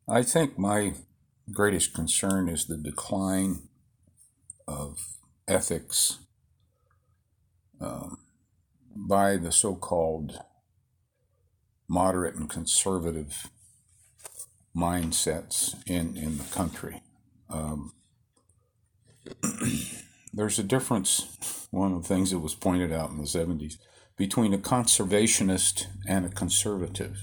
I think my greatest concern is the decline of ethics by the so called moderate and conservative mindsets in the country. Um, there's a difference, one of the things that was pointed out in the 70s, between a conservationist and a conservative.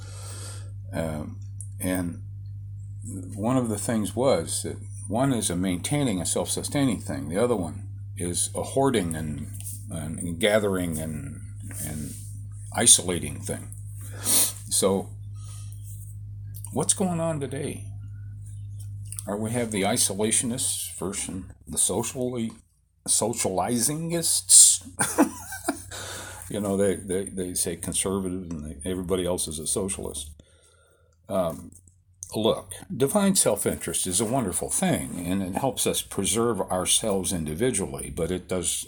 And one of the things was that one is a maintaining a self-sustaining thing. The other one is a hoarding and gathering and isolating thing. So what's going on today? We have the isolationists versus the socializingists. They say conservative and everybody else is a socialist. Look, divine self interest is a wonderful thing and it helps us preserve ourselves individually, but it does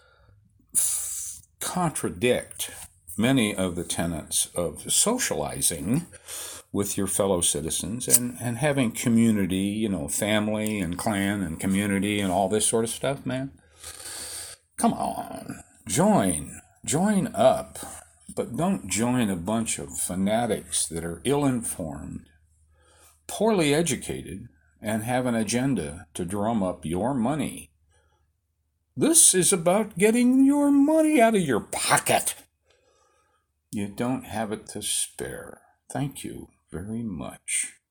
contradict many of the tenets of socializing with your fellow citizens and having community, family and clan and community and all this sort of stuff, man. Come on, join up, but don't join a bunch of fanatics that are ill-informed, poorly educated, and have an agenda to drum up your money. This is about getting your money out of your pocket. You don't have it to spare. Thank you very much.